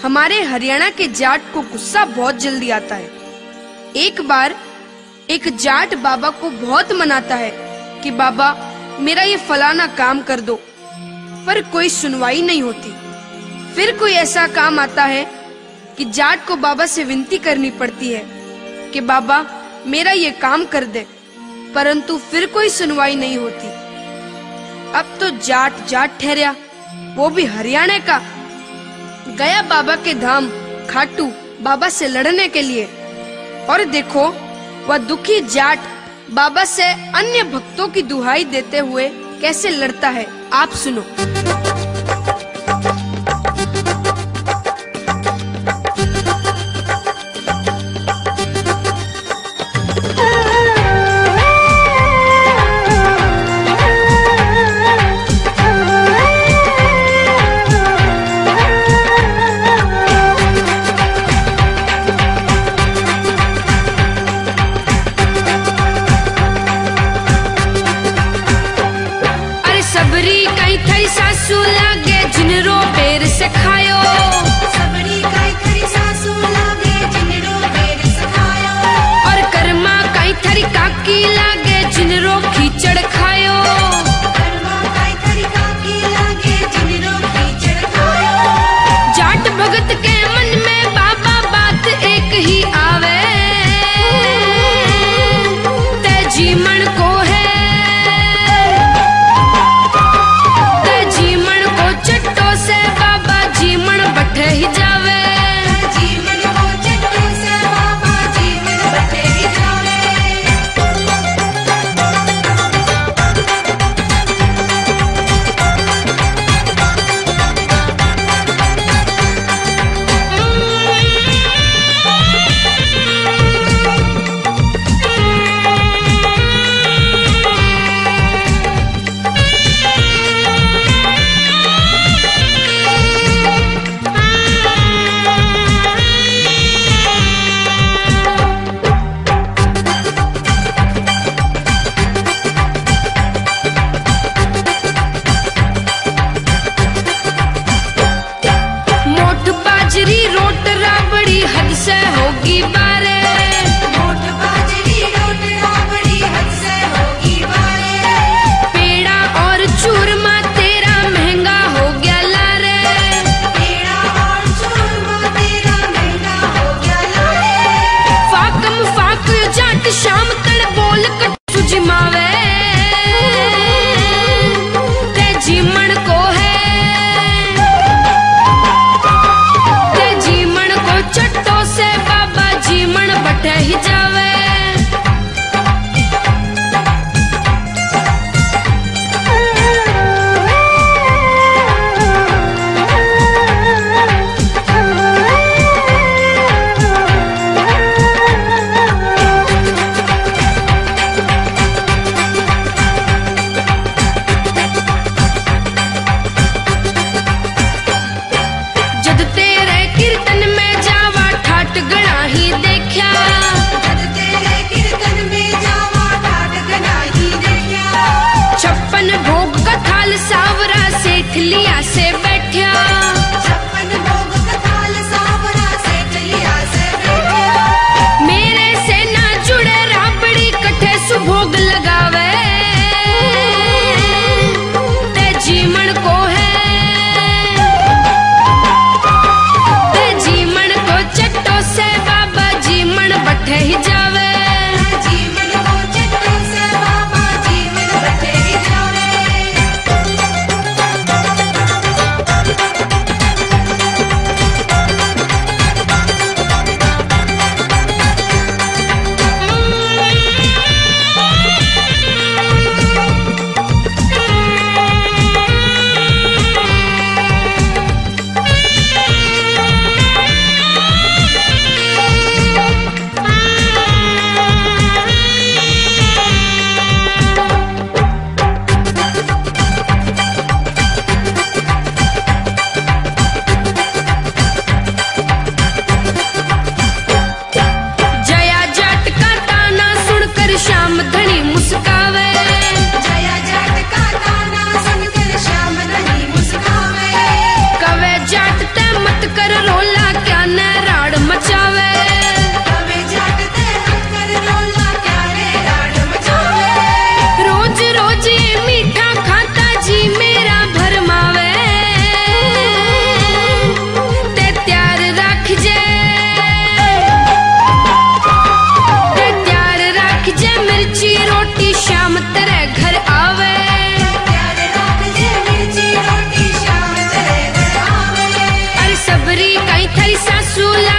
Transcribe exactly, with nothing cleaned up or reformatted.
हमारे हरियाणा के जाट को गुस्सा बहुत जल्दी आता है। एक बार एक जाट बाबा को बहुत मनाता है कि बाबा मेरा ये फलाना काम कर दो, पर कोई सुनवाई नहीं होती। फिर कोई ऐसा काम आता है कि जाट को बाबा से विनती करनी पड़ती है कि बाबा मेरा ये काम कर दे, परंतु फिर कोई सुनवाई नहीं होती। अब तो जाट जाट ठहरा, वो भी हरियाणा का, गया बाबा के धाम खाटू बाबा से लड़ने के लिए। और देखो वह दुखी जाट बाबा से अन्य भक्तों की दुहाई देते हुए कैसे लड़ता है, आप सुनो। सबरी कई थरी सासू लागे जिनरो बेर से खायो, सबरी कई थरी सासू लागे जिनरो बेर से खायो। और कर्मा कई थरी काकी लागे जिनरो खीचड़ खायो, कर्मा कई थरी काकी लागे जिनरो खीचड़ खायो। जाट भगत के मन में बाबा बात एक ही आवे, ते जीवन को है बटे ही जावे, जीवन को चट्टो से बाबा जीवन बटे ही जावे। रोट राबड़ी हद से होगी बारे, मोट बाजरी रोट राबड़ी हद से होगी बारे। पेड़ा और चूरमा तेरा महंगा हो गया लारे, पेड़ा और चूरमा तेरा महंगा हो गया लारे। फाकम फाक जाट शाम तड़ बोल कटू जिमावे, ते जीवन को है चट्टो से बाबा जीवन बटे ही जावे। जद तेरे कीर्तन में जावा ठाट गणा ही देखा, जद तेरे कीर्तन में जावा ठाट गणा ही देखा। छप्पन भोग का थाल सावरा सेठ लिया से बैठा, छप्पन भोग का थाल सावरा सेठ लिया से बैठा। मेरे से ना जुड़े राबड़ी कठे सुभोग लगावे, ते जीवन को है चट्टो से बाबा जीवन बटे ही जावे, जीवन को चट्टो से बाबा जीवन बटे ही जावे। सुला